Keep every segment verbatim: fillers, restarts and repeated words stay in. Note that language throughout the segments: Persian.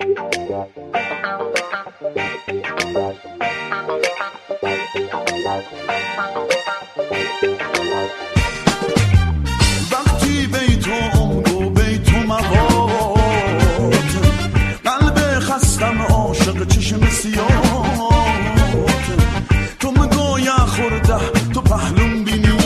وقتی بیتم گو بیتم مواد قلب خستم عاشق چشم سیاد تو مگو یا خورده تو پهلوم بینی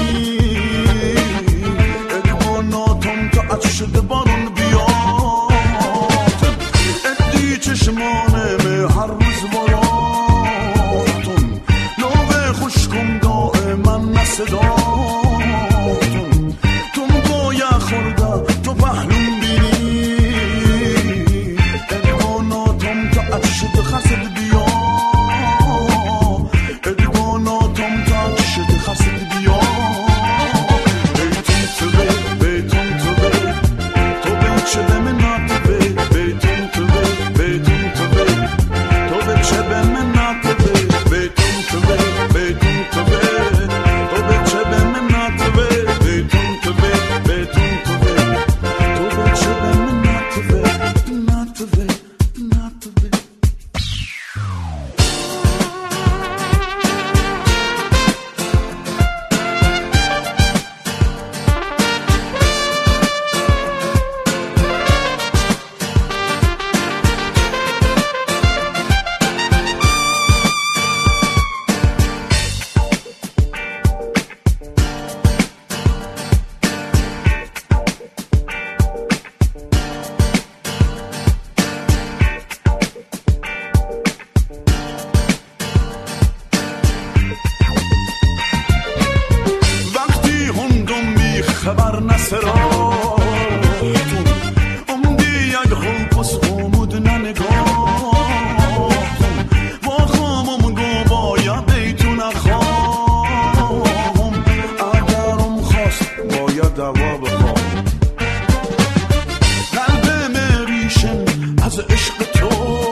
ادواناتم تا عطش شده بارون بیاد ادی چشمانم هر روز واراتم لوه خوشکم دائما نصداتم تو مگو یا خورده تو پهلوم بینی ادواناتم تا عطش شده خسد بیاد خبر نسراتون امدی یک خوبس خمود ننگاهتون با خامم گو باید بیتون اخوام اگرم خواست باید دوا بخوام قلب مریشن از عشق تو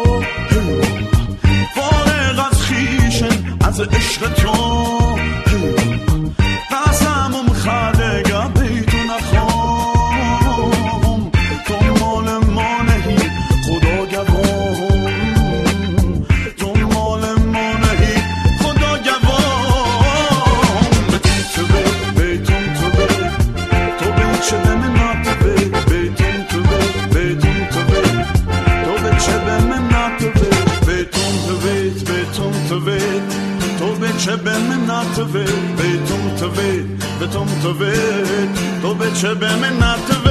فارغ از خیشن از عشق تو قسمم خدگه بیتون اخوام تو مال ما نهی خدا گوام تو مال ما نهی خدا گوام بیتون تو بی بیتون تو بی تو بی چه به منات بی بیتون تو بی بیتون تو بی تو بی چه به منات بی بیتون تو بی بیتون تو بی تو به چه به منات بی بیتون تو بی بیتون تو بی تو به چه به منات